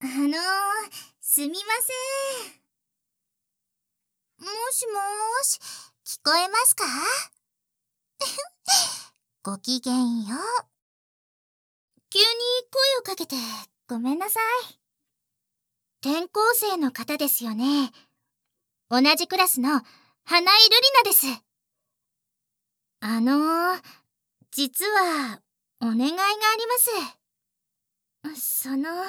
すみません。もしもーし、聞こえますか？ごきげんよう。急に声をかけてごめんなさい。転校生の方ですよね。同じクラスの花井瑠璃奈です。実はお願いがあります。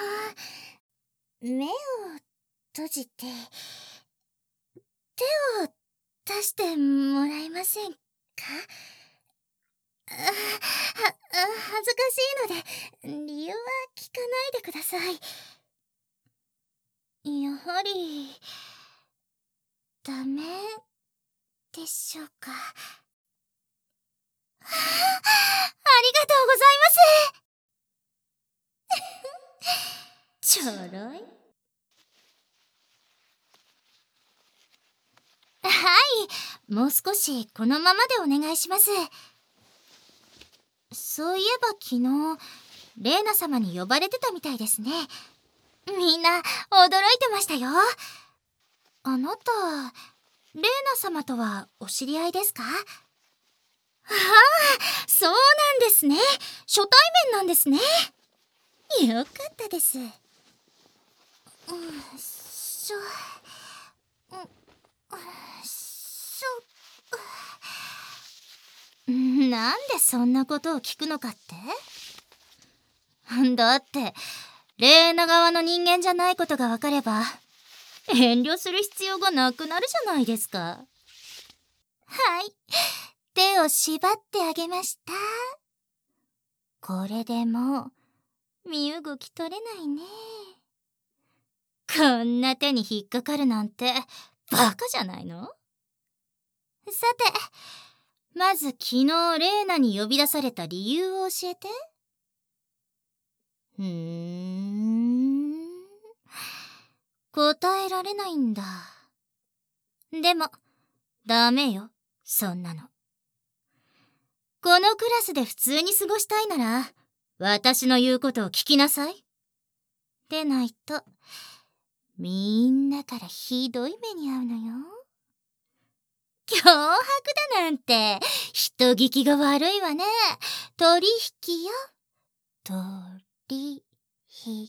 目を閉じて手を出してもらえませんか？恥ずかしいので理由は聞かないでください。やはりダメでしょうか？ありがとうございます。ちょろい。はい、もう少しこのままでお願いします。そういえば昨日レイナ様に呼ばれてたみたいですね。みんな驚いてましたよ。あなたレイナ様とはお知り合いですか？ああ、そうなんですね。初対面なんですね。よかったです。しょなんでそんなことを聞くのかって？だってレイナ側の人間じゃないことがわかれば遠慮する必要がなくなるじゃないですか。はい、手を縛ってあげました。これでもう身動き取れないね。こんな手に引っかかるなんてバカじゃないの？さて、まず昨日レイナに呼び出された理由を教えて。答えられないんだ。でもダメよ、そんなの。このクラスで普通に過ごしたいなら私の言うことを聞きなさい。でないとみんなからひどい目に遭うのよ。脅迫だなんて人聞きが悪いわね。取引よ、取引。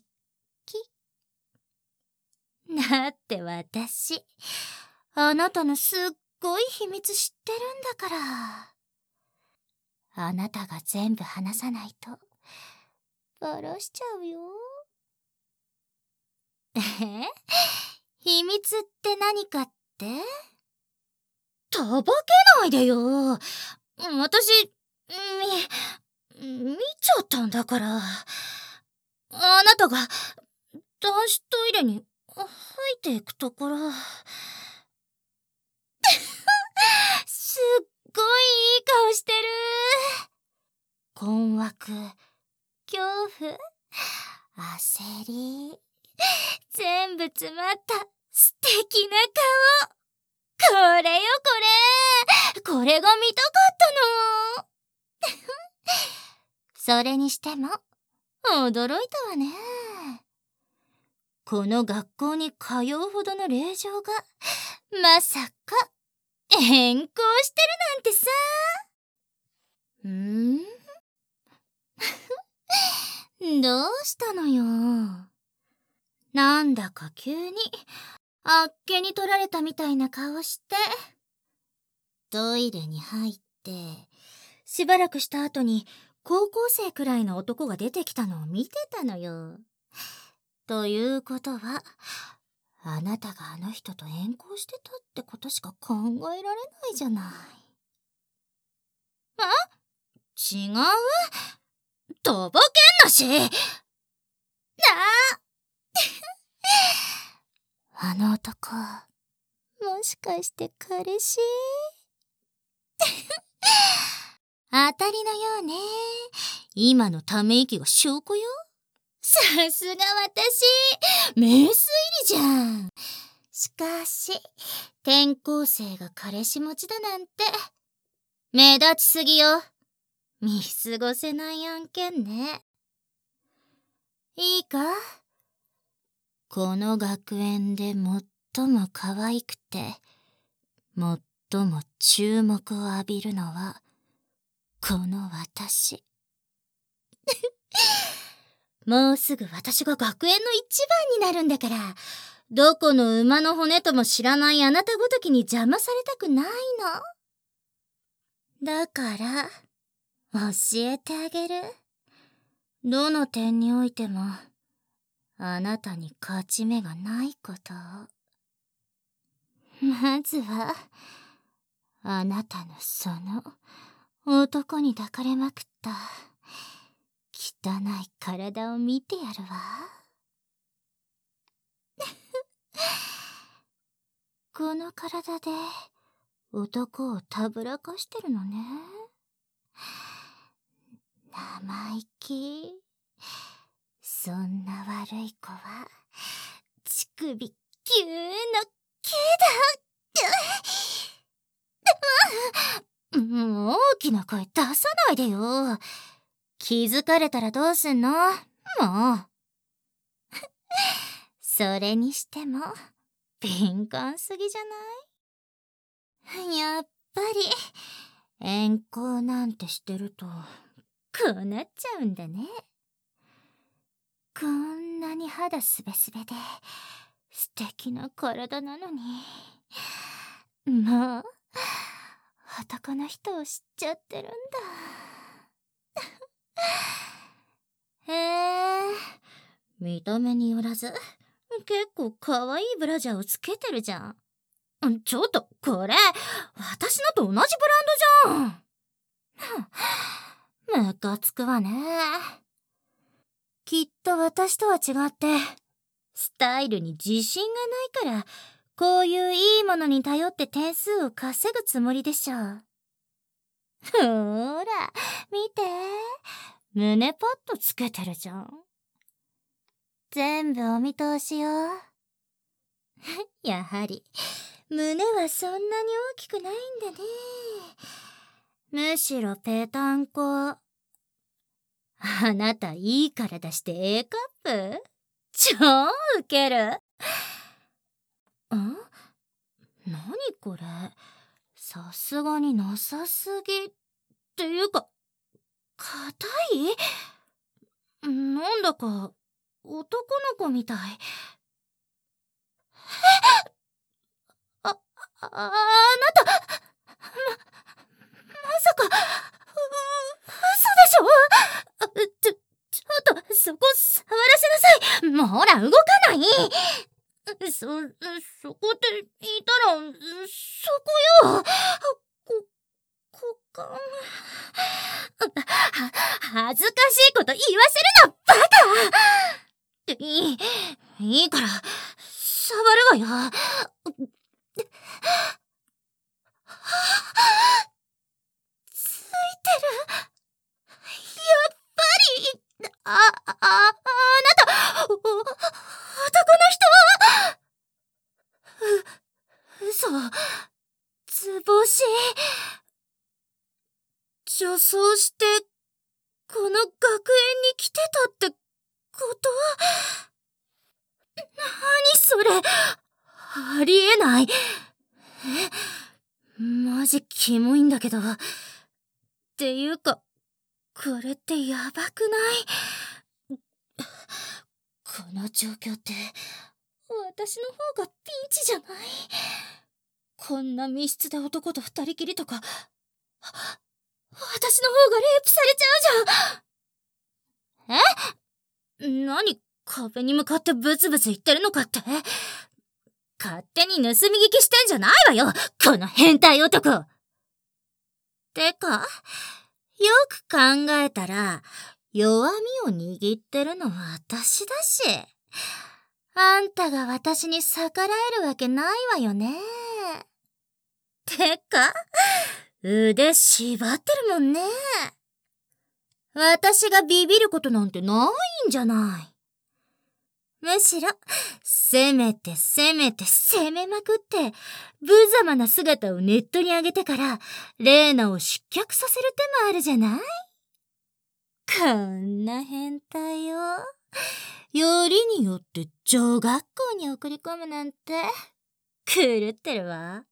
だって私あなたのすっごい秘密知ってるんだから。あなたが全部話さないとバラしちゃうよ。秘密って何かって？たばけないでよ。私見ちゃったんだから。あなたが男子トイレに入っていくところ。すっごいいい顔してる。困惑、恐怖、焦り、全部詰まった素敵な顔。これよこれが見たかったの。それにしても驚いたわね。この学校に通うほどの令状がまさか変更してるなんてさ。どうしたのよ。なんだか急にあっけに取られたみたいな顔して。トイレに入ってしばらくした後に高校生くらいの男が出てきたのを見てたのよ。ということはあなたがあの人と縁故してたってことしか考えられないじゃない。違う？とぼけんなし。あの男もしかして彼氏？当たりのようね。今のため息が証拠よ。さすが私、名推理じゃん。しかし転校生が彼氏持ちだなんて目立ちすぎよ。見過ごせない案件ね。いいか、 この学園で最も可愛くて、最も注目を浴びるのは、この私。もうすぐ私が学園の一番になるんだから、どこの馬の骨とも知らないあなたごときに邪魔されたくないの。だから、教えてあげる。どの点においても、あなたに勝ち目がないことを。まずは、あなたのその、男に抱かれまくった、汚い体を見てやるわ。この体で、男をたぶらかしてるのね。生意気。そんな悪い子は、乳首ぎゅーの毛だ。もう大きな声出さないでよ。気づかれたらどうすんの？もう。それにしても、敏感すぎじゃない？やっぱり、遠行なんてしてると、こうなっちゃうんだね。こんなに肌すべすべで、素敵な体なのに。もう、男の人を知っちゃってるんだ。へえ、見た目によらず、結構可愛いブラジャーをつけてるじゃん。ちょっと、これ、私のと同じブランドじゃん。ムカつくわね。きっと私とは違って、スタイルに自信がないから、こういういいものに頼って点数を稼ぐつもりでしょ。ほーら、見て。胸パッドつけてるじゃん。全部お見通しよ。やはり、胸はそんなに大きくないんだね。むしろぺたんこ。あなたいい体して A カップ？超ウケる。何これ。さすがになさすぎ。っていうか、硬い？なんだか、男の子みたい。あなた、まさか、嘘でしょ？ちょっと、そこ触らせなさい。もうほら、動かない。そこって言ったら、そこよ。股間。恥ずかしいこと言わせるな、バカ！いいから、触るわよ。ついてる。やっぱり。あなた、男の人？嘘。図星。女装して、この学園に来てたってこと？何それ。ありえない。マジキモいんだけど。っていうか、これってやばくない？この状況って、私の方がピンチじゃない？こんな密室で男と二人きりとか、私の方がレイプされちゃうじゃん。何、壁に向かってブツブツ言ってるのかって？勝手に盗み聞きしてんじゃないわよ、この変態男。てか、よく考えたら、弱みを握ってるのは私だし、あんたが私に逆らえるわけないわよね。てか、腕縛ってるもんね。私がビビることなんてないんじゃない。むしろ、攻めまくって、無様な姿をネットに上げてから、レーナを失脚させる手もあるじゃない？こんな変態を、 よりによって女学校に送り込むなんて狂ってるわ。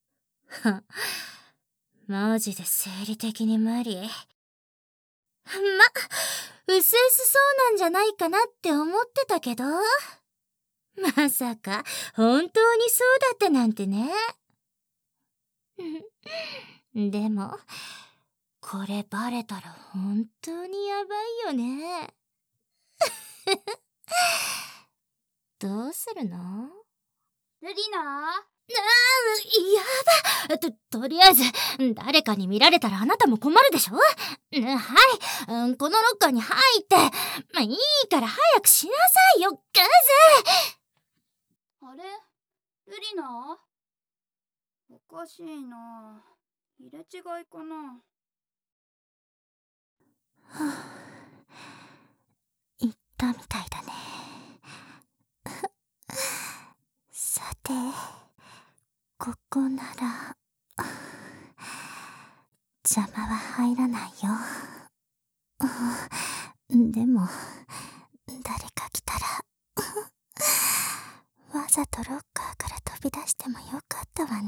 マジで生理的に無理。うすうすそうなんじゃないかなって思ってたけど、まさか本当にそうだったなんてね。でもこれバレたら本当にやばいよね。どうするの？ ルリナ？ やだ。とりあえず誰かに見られたらあなたも困るでしょ。はい、このロッカーに入って。いいから早くしなさいよ、グズ。 あれ、ルリナ？おかしいな。入れ違いかな。 言ったみたいだね。さて、ここなら邪魔は入らないよ。でも誰か来たらわざとロッカーから飛び出してもよかったわね。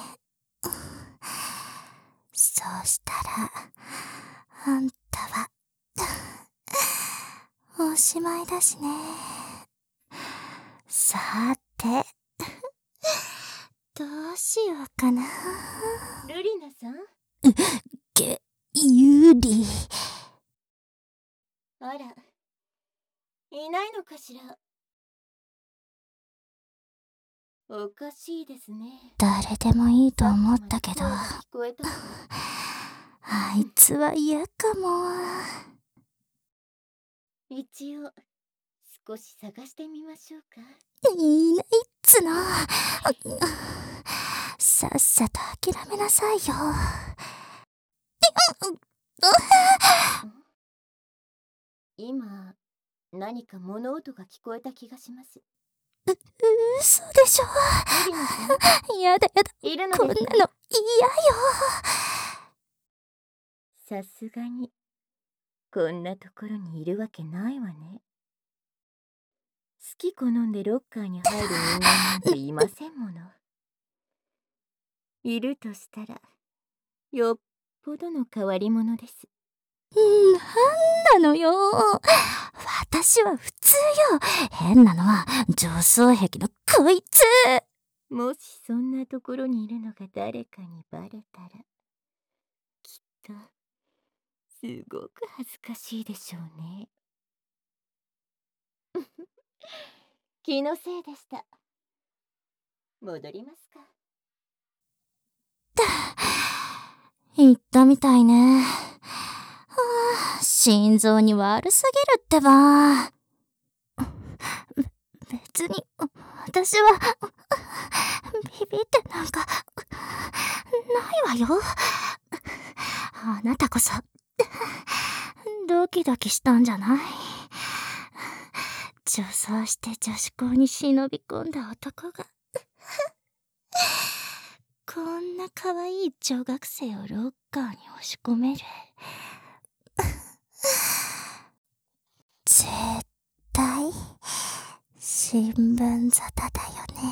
そうしたらあんたはおしまいだしね。さてどうしようかな。 ルリナさん？ ユリ。 あら、いないのかしら。おかしいですね。 誰でもいいと思ったけど、 声が聞こえたわ。 あいつは嫌かも。 一応少し探してみましょうか。 いないっつの。さっさと諦めなさいよ。 今何か物音が聞こえた気がします。 嘘でしょ。 ルリナさん、 やだやだ。 いるのこんなの嫌ですか？ よ。 さすがにこんなところにいるわけないわね。好き好んでロッカーに入る人間なんていませんもの。いるとしたらよっぽどの変わり者です。 なんなのよ。私は普通よ。変なのは上層壁のこいつ。 もしそんなところにいるのが誰かにバレたら、きっとすごく恥ずかしいでしょうね。気のせいでした。戻りますか。 言ったみたいね。心臓に悪すぎるってば。別に私はビビってなんかないわよ。あなたこそドキドキしたんじゃない？女装して女子校に忍び込んだ男がこんな可愛い女学生をロッカーに押し込める。絶対新聞沙汰だよね。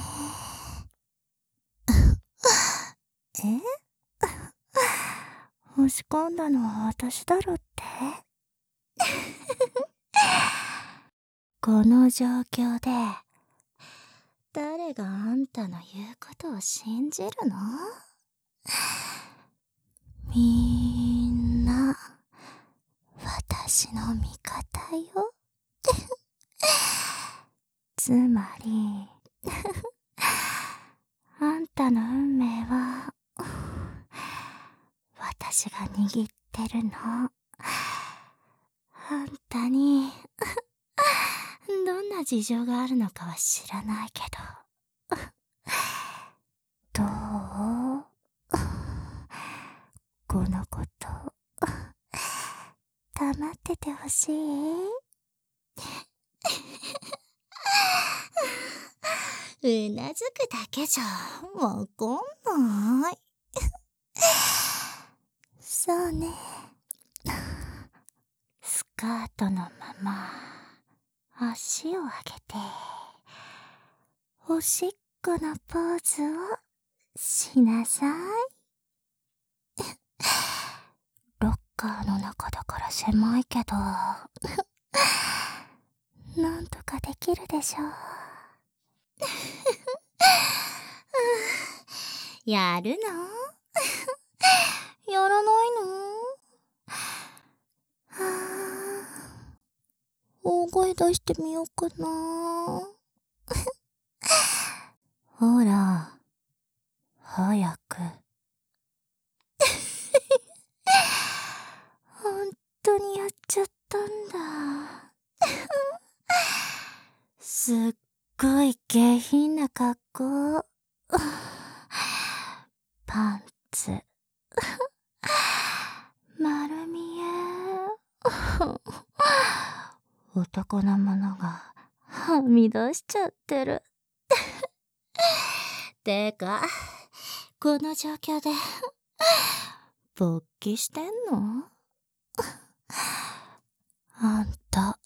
押し込んだのは私だろって。この状況で誰があんたの言うことを信じるの？みんな私の味方よ。つまりあんたの運命は私が握ってるの。あんたにどんな事情があるのかは知らないけど、どう？このこと黙っててほしい？うなずくだけじゃわかんない。そうね。スカートのまま足を上げておしっこのポーズをしなさい。ロッカーの中だから狭いけどなんとかできるでしょ。 やるの？やらないの？大声出してみようかな。ほら、早く。本当にやっちゃったんだ。すっごい下品な格好。パンツ。丸見え。男のものがはみ出しちゃってる。てか、この状況で勃起してんの？あんた、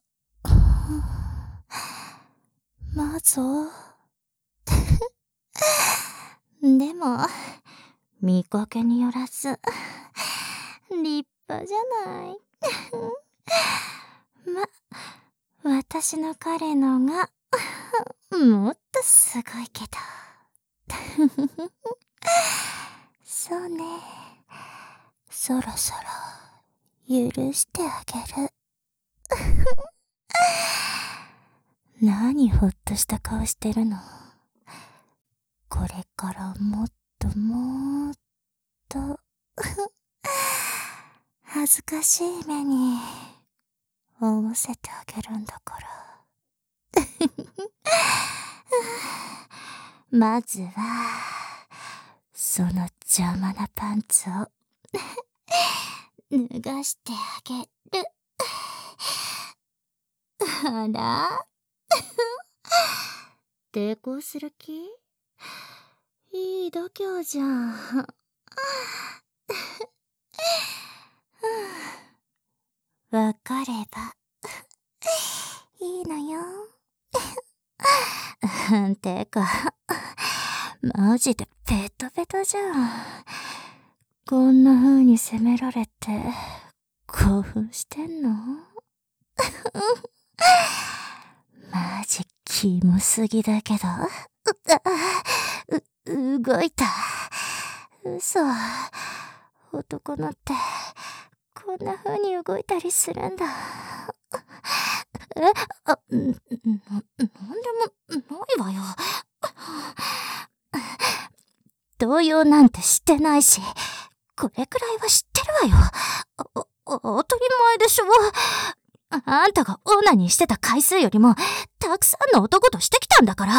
まぞ。でも、見かけによらず、立派じゃない。私の彼のが、もっとすごいけど。そうね。そろそろ、許してあげる。何ほっとした顔してるの？これからもっともっと恥ずかしい目に合わせてあげるんだから。まずはその邪魔なパンツを脱がしてあげる。あら抵抗する気？いい度胸じゃん。わかればいいのよ。てか、マジでペトペトじゃん。こんな風に責められて興奮してんの？マジキモすぎだけど。動いた。嘘。男のってこんな風に動いたりするんだ。なんでもないわよ。動揺なんてしてないし、これくらいは知ってるわよ。当たり前でしょ。あんたがオナニーしてた回数よりもたくさんの男としてきたんだから。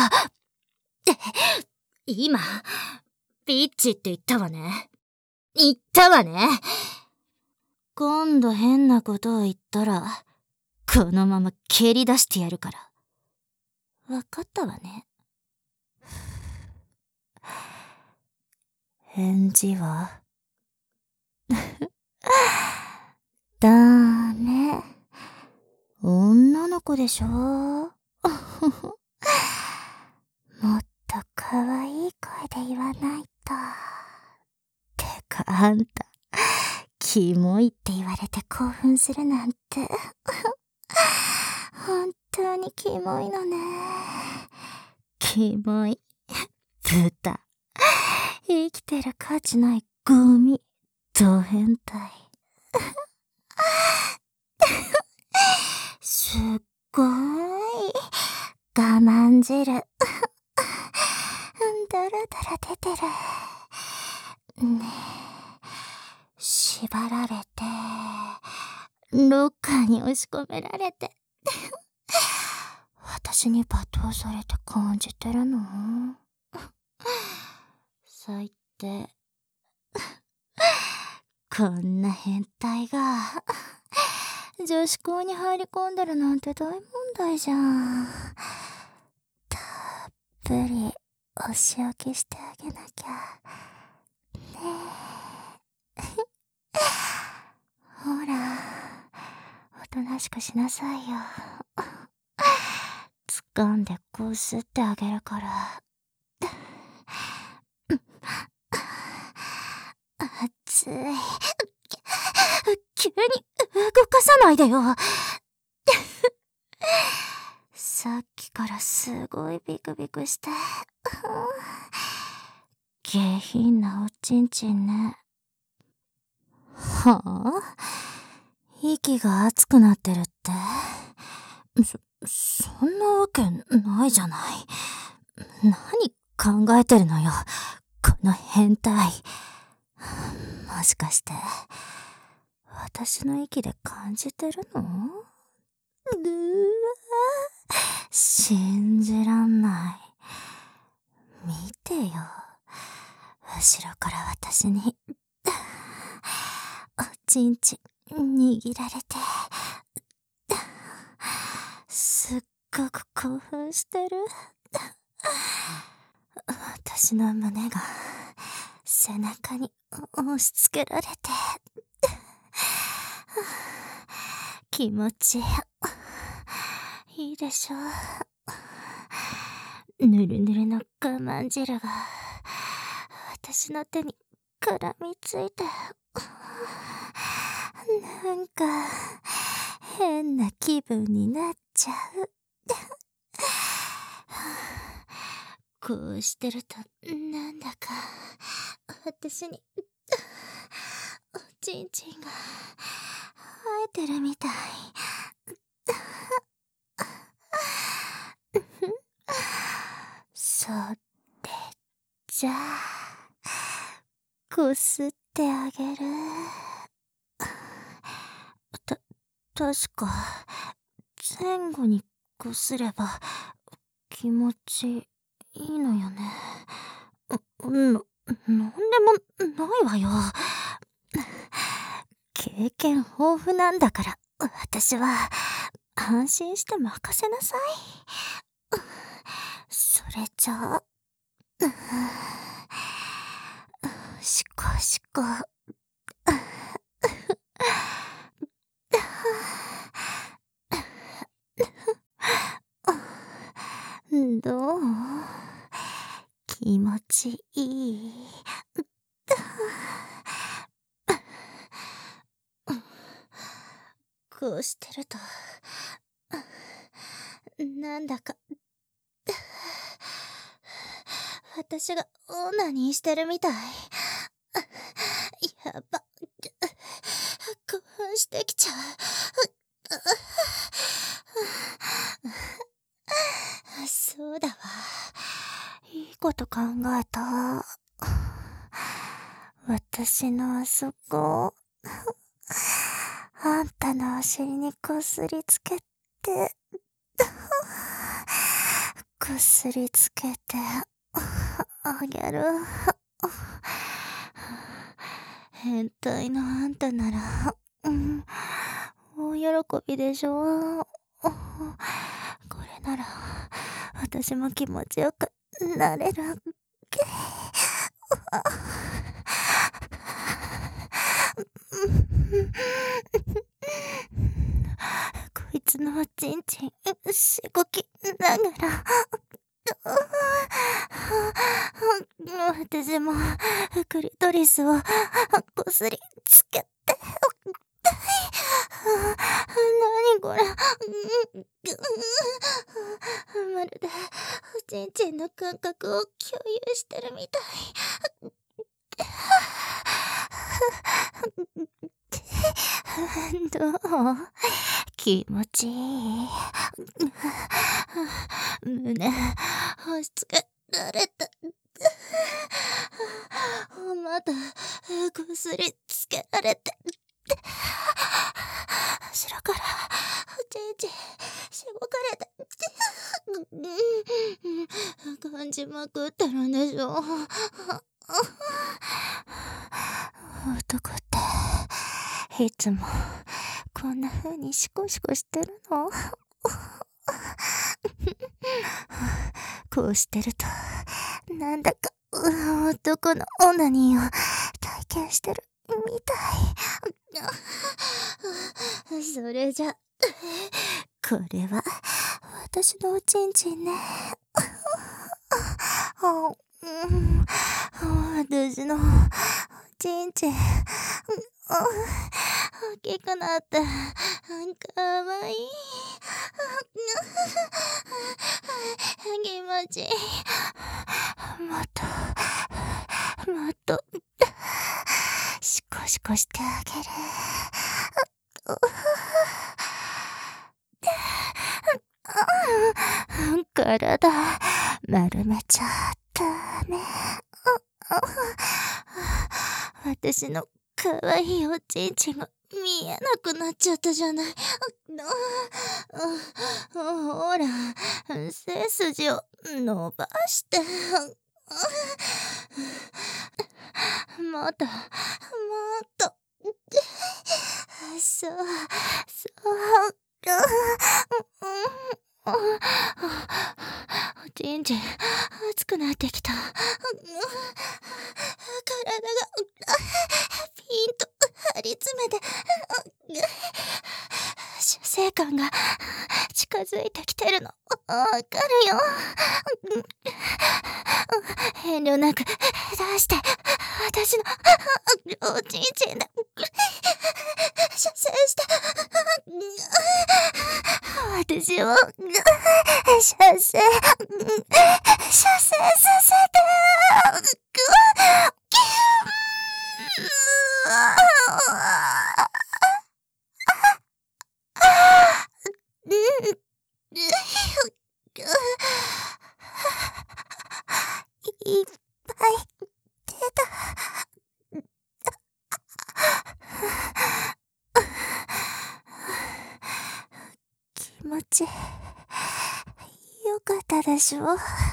今、ビッチって言ったわね。言ったわね。今度変なことを言ったら、このまま蹴り出してやるから。わかったわね。返事はだね。女の子でしょ。もっと可愛い声で言わないと。てかあんた、キモいって言われて興奮するなんて本当にキモいのね。キモい豚。生きてる価値ないゴミ。ド変態。すっごーい我慢汁だらだら出てるね。え、縛られてロッカーに押し込められて私に罵倒されて感じてるの？最低。こんな変態が女子校に入り込んでるなんて大問題じゃん。たっぷりお仕置きしてあげなきゃねえ。ほら、おとなしくしなさいよ。 掴んでこすってあげるから。熱い。急に動かさないでよ。さっきからすごいビクビクして。下品なおちんちんね。はあ？息が熱くなってるって？そんなわけないじゃない。何考えてるのよ、この変態。もしかして、私の息で感じてるの？信じらんない。見てよ。後ろから私に、おちんち握られて、すっごく興奮してる。私の胸が背中に押し付けられて、気持ちいいでしょ。ぬるぬるの我慢汁が私の手に絡みついて、なんか変な気分になっちゃう。こうしてるとなんだか私におちんちんが生えてるみたい。それじゃあこすってあげる。確か前後にこすれば気持ちいいのよね。なんでもないわよ。経験豊富なんだから私は安心して任せなさい。それじゃあ、しこしこ。どう？気持ちいい？こうしてるとなんだか私がオナニーしてるみたい。やば、興奮してきちゃう。そうだわ、いいこと考えた。私のあそこ、あんたのお尻にこすりつけて、こすりつけてあげる。変態のあんたなら、大喜びでしょ。これなら私も気持ちよくなれる。こいつのおちんちんしごきながら私もクリトリスをこすりつけて、何これ、まるでおちんちんの感覚を共有してるみたい。どう？気持ちいい？胸押し付けられた。まだこすりつけられて、後ろからおちんちんしごかれて、感じまくってるんでしょ。男っていつもこんな風にシコシコしてるの？こうしてるとなんだか男のオナニーを体験してるみたい。それじゃこれは私のおちんちんね。私のおちんちん。大きくなって、かわいい。気持ちいい。もっと、シコシコしてあげる。体、丸めちゃったね。私のかわいいおちんちんが見えなくなっちゃったじゃない。ほら、背筋を伸ばして。もっと。そう。おちんちん、熱くなってきた。体がピンと張り詰めて、出生感が近づいてきてるの。わかるよ。遠慮なく出して、私のおちんちんで射精して、私を射精させて。いっぱい出た。気持ちよかったでしょ。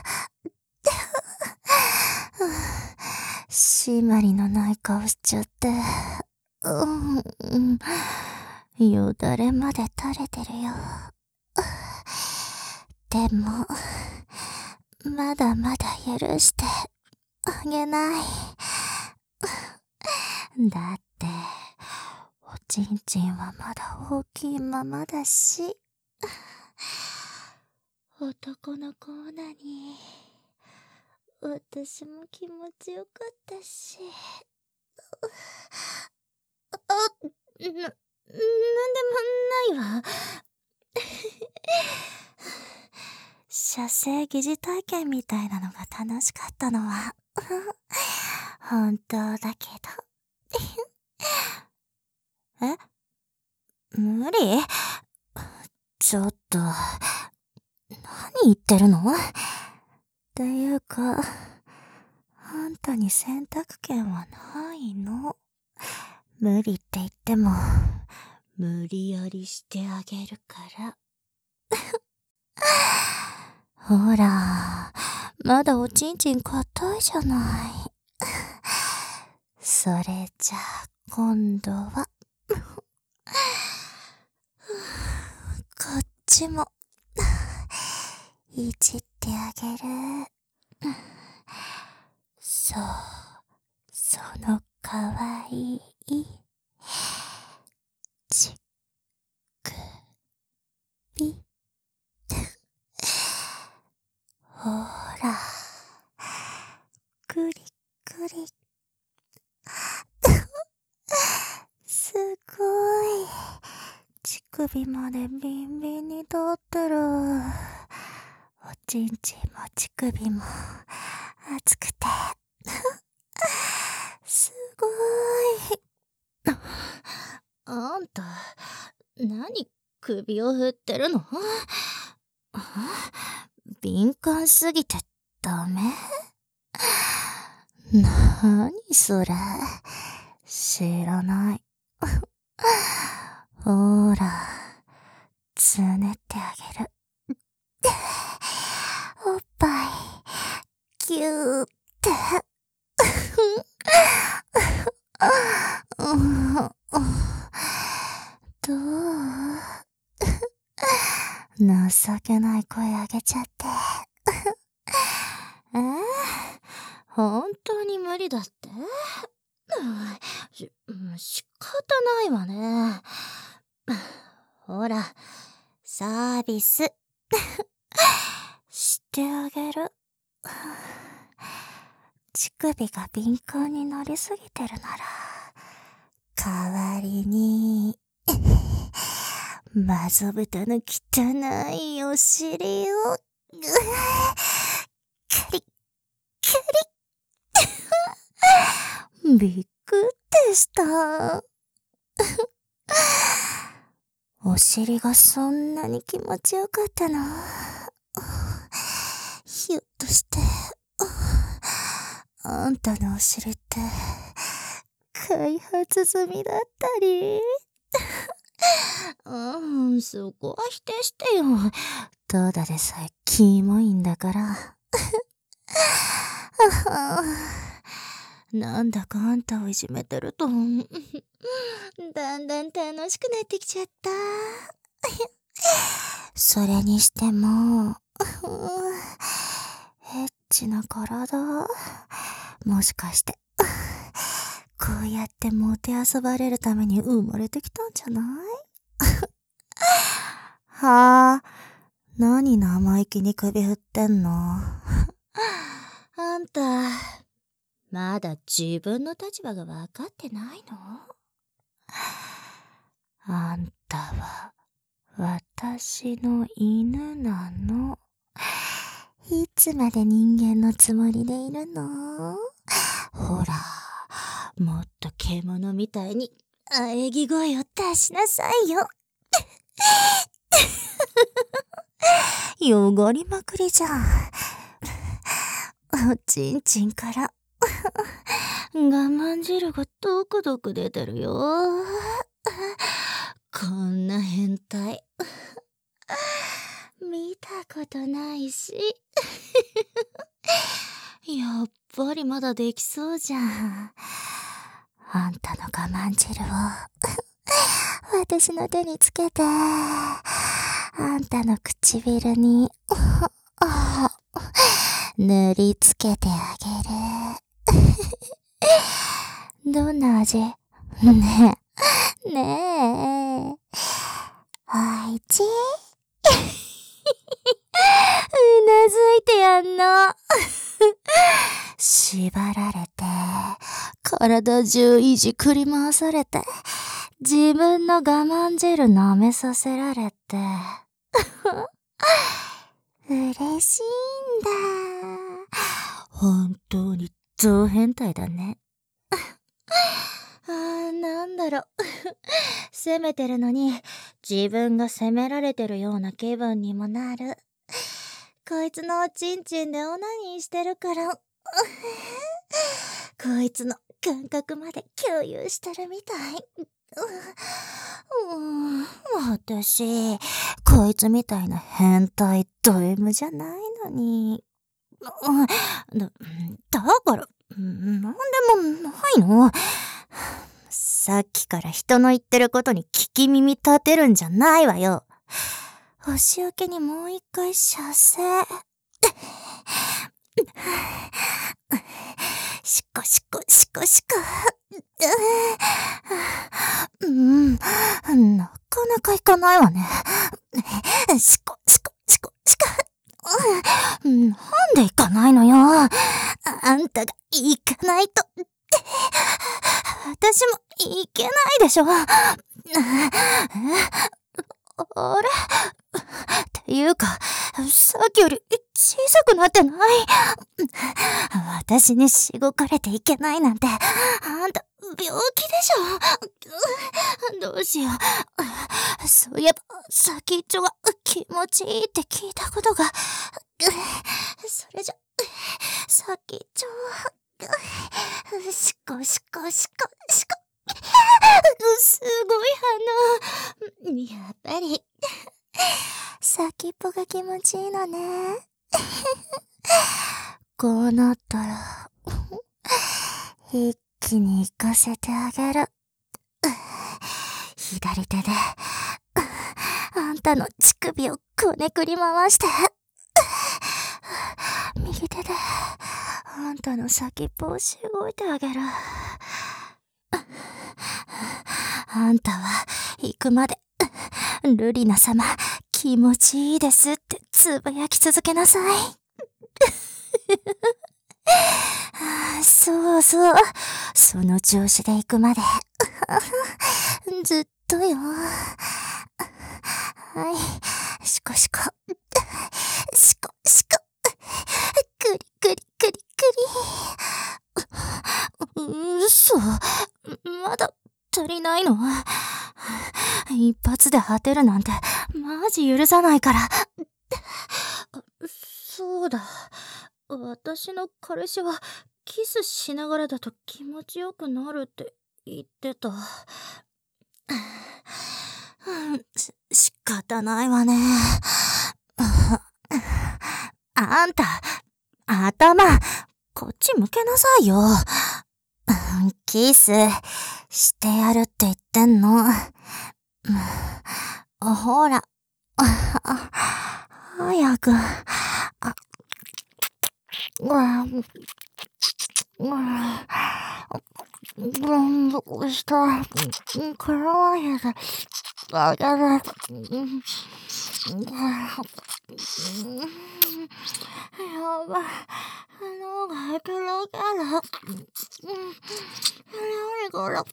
締まりのない顔しちゃって、よだれまで垂れてるよ。でもまだまだ許してあげない。だっておちんちんはまだ大きいままだし、男のコーナーに私も気持ちよかったし。なんでもないわ。射精疑似体験みたいなのが楽しかったのは本当だけど。え？無理？ちょっと、何言ってるの？っていうか、あんたに選択権はないの。無理って言っても、無理やりしてあげるから。ほら、まだおちんちん硬いじゃない。それじゃあ今度はこっちもいじってあげる。そう、そのかわいいちくび。ほら、くりくり。すごい。乳首までビンビンに通ってる。おちんちんも乳首も熱くてすごい。あんた何首を振ってるの？敏感すぎてダメ？なにそれ、知らない。ほら、つねってあげる。おっぱいキューってどう？情けない声あげちゃって本当に無理だって？仕方ないわね。ほら、サービスしてあげる。乳首が敏感になりすぎてるなら、代わりに、マゾブタの汚いお尻を、カリッ、カリッ。びっくってした。お尻がそんなに気持ちよかったの？ひょっとして、あんたのお尻って、開発済みだったり？そこは否定してよ。ただでさえキモいんだから。なんだかあんたをいじめてると、だんだん楽しくなってきちゃった。それにしても、エッチな体、もしかして、こうやってもてあそばれるために生まれてきたんじゃない？はあ、何生意気に首振ってんの？あんた、まだ自分の立場が分かってないの？あんたは、私の犬なの。いつまで人間のつもりでいるの？ほら、もっと獣みたいに喘ぎ声を出しなさいよ。汚りまくりじゃん。おちんちんから我慢汁がどくどく出てるよ。こんな変態見たことないし。やっぱりまだできそうじゃん。あんたの我慢汁を私の手につけて、あんたの唇に塗りつけてあげる。どんな味？ねえ、ねえ、おいち？うなずいてやんの。縛られて、体中いじくり回されて、自分の我慢汁舐めさせられて。嬉しいんだ。本当にゾ変態だね。なんだろう。責めてるのに、自分が責められてるような気分にもなる。こいつのおちんちんでオナニーしてるから、こいつの感覚まで共有してるみたい。私、こいつみたいな変態ド M じゃないのに。だから、なんでもないの？さっきから人の言ってることに聞き耳立てるんじゃないわよ。お仕置けにもう一回射精。しこしこしこしこ。なかなかいかないわね。しこしこしこしこ。なんでいかないのよ。あんたがいかないと。私もいけないでしょ。あれ？っていうか、さっきより小さくなってない？私にしごかれていけないなんて、あんた病気でしょ。どうしよう。そういえば、先っちょが気持ちいいって聞いたことが。それじゃ、先っちょは、しこしこしこしこ。すごい反応。やっぱり、先っぽが気持ちいいのね。こうなったら、一気に行かせてあげる。左手で、あんたの乳首をこねくり回して。右手で、あんたの先っぽをしごいてあげる。あんたは、行くまで、ルリナ様、 気持ちいいですってつぶやき続けなさい。そうそう。その調子で行くまで。ずっとよ。はい。シコシコ。シコシコ。クリクリクリクリ。嘘。まだ足りないの？一発で果てるなんてマジ許さないから。そうだ。私の彼氏はキスしながらだと気持ちよくなるって言ってた。仕方ないわね。あんた、頭、こっち向けなさいよ。キスしてやるって言ってんの。ほら、早く。どうした？体へで、あやだ。やばい。鼻がケロケロ。何これ。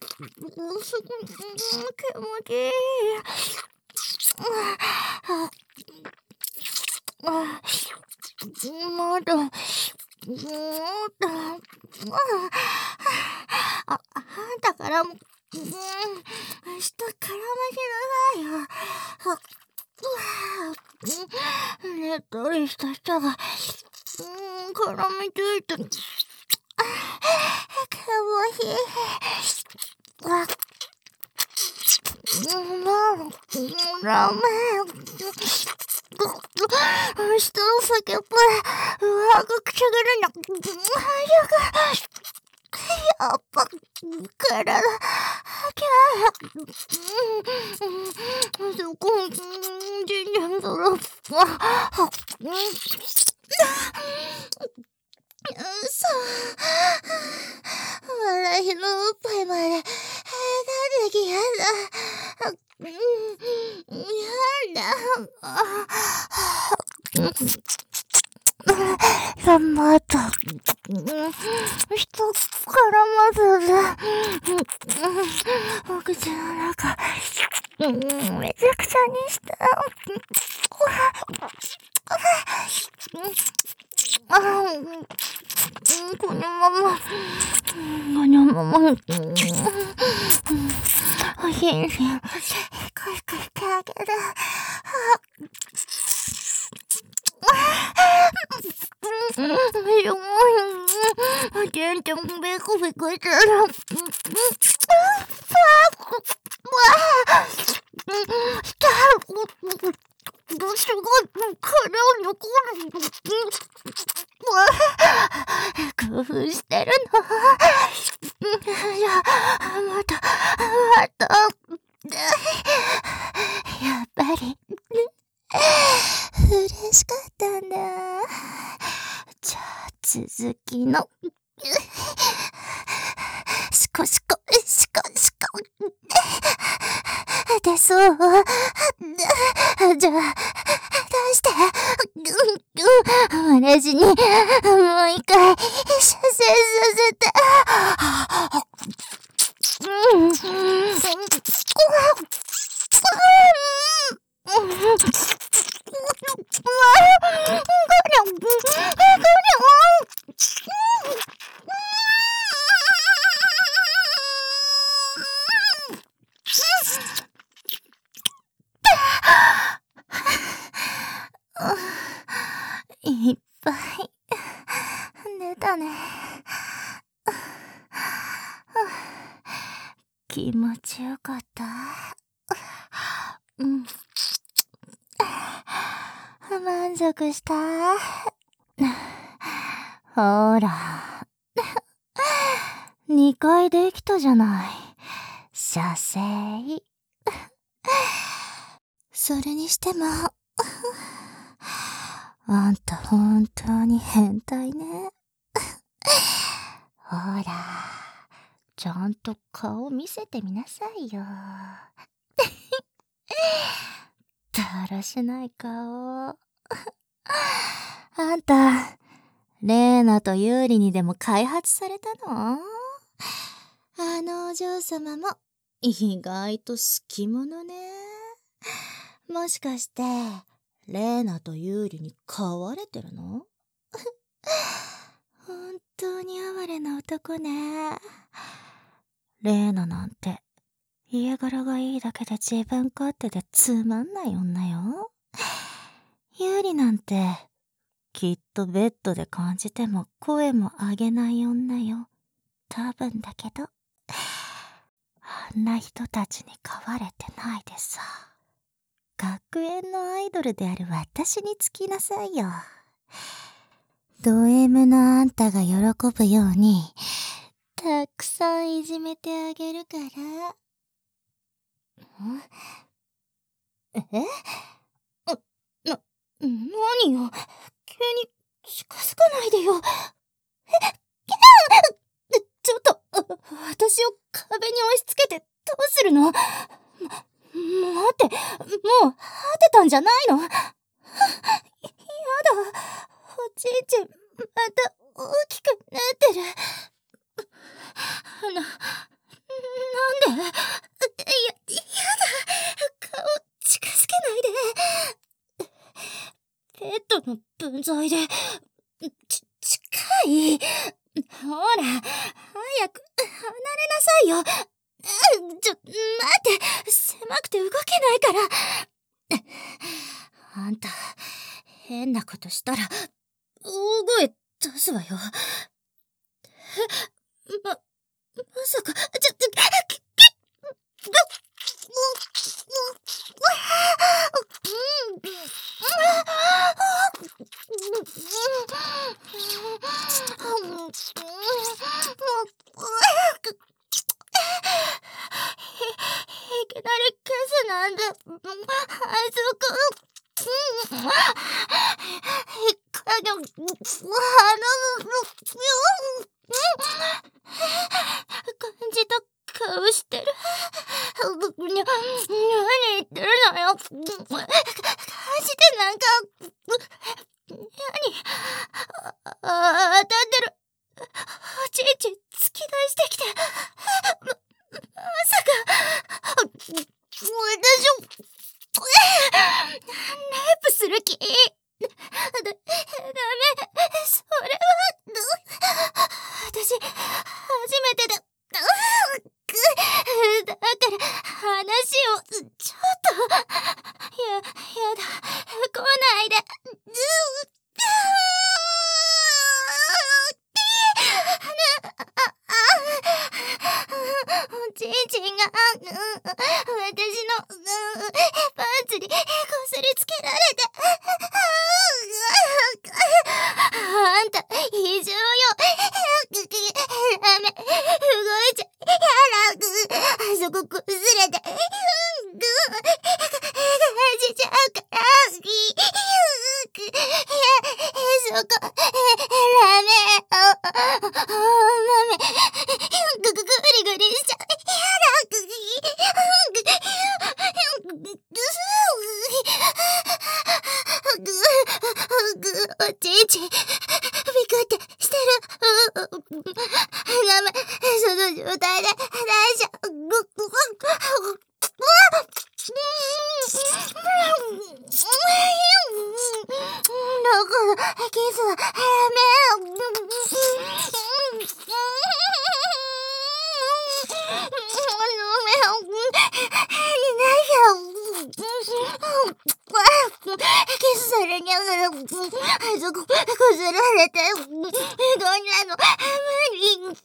気持ちいい。もっと、もっと、あんたからも、舌絡ませなさいよ。ねっとりした舌が、絡みついて、気持ちいい。ラーメン。下の先っぽで、上顎くちゃがるの。やっぱ、体、そこ、全然だろ。笑いのおっぱいまで、なんで嫌だ。やだ。頑張った。人絡まずで、お口の中、めちゃくちゃにした。このまま、おひんしん、こいこいてあげる。全然ベコベコしてる。すごい、体を残る。工夫してるの。じゃあ、また。やっぱり、嬉しかったんだ。じゃあ、続きの。シコシコ、シコシコ。出そう。じゃあ、出して。私に、もう一回、射精させて。いっぱい出たね。気持ちよかった。満足した。ほら。2回できたじゃない。射精。それにしても、あんた本当に変態ね。ほら、ちゃんと顔見せてみなさいよ。 だらしない顔。あんた、レーナとユーリにでも開発されたの？あのお嬢様も意外と好き者ね。もしかして、レーナとユーリに飼われてるの？本当に哀れな男ね。レーナなんて、家柄がいいだけで自分勝手でつまんない女よ。ユーリなんて、きっとベッドで感じても声も上げない女よ。多分だけど、あんな人たちに飼われてないでさ。学園のアイドルである私につきなさいよ。ド M のあんたが喜ぶように、たくさんいじめてあげるから。何よ。急に近づかないでよ。ちょっと、私を壁に押し付けてどうするの？待って、もう果てたんじゃないの？やだ。おちいち、また大きくなってる。なんで？やだ。顔近づけないで。ペットの分際で、近い。ほら、早く離れなさいよ。待って、狭くて動けないから。あんた、変なことしたら、大声出すわよ。まさか、いきなりキスなんて、あいつ感じた顔してる。何言ってるのよ。感じてなんか、当たってる。おちいち突き出してきて。まさか、私を、レイプする気？ダメ、それは、私、初めてだ。だから話をちょっとやだ来ないで。おちんちんが私のパンツにこすりつけられて、あんた異常よ。ダメ、動いちゃあそこ崩れて感じちゃうから、そこダメ、グリグリしちゃう。おちいちビクってしてる。ダメ、その状態で大丈夫。だからキスはやめよう。キスされながら、あそこ、こすられて、どんなの、無理。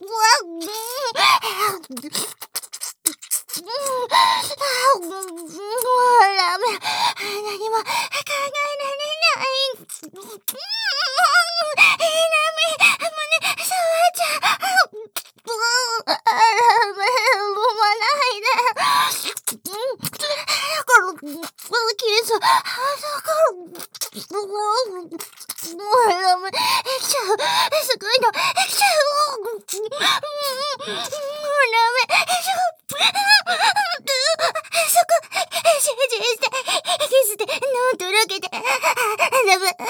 ダメ、何も考えられない。ダメ、胸、触っちゃう。ダメ、飲まないで。キス、あそこ、ダメ、来ちゃう。すごいの、来ちゃう。ダメ、そこ、 集中して、キスで脳とろけて、ラブ、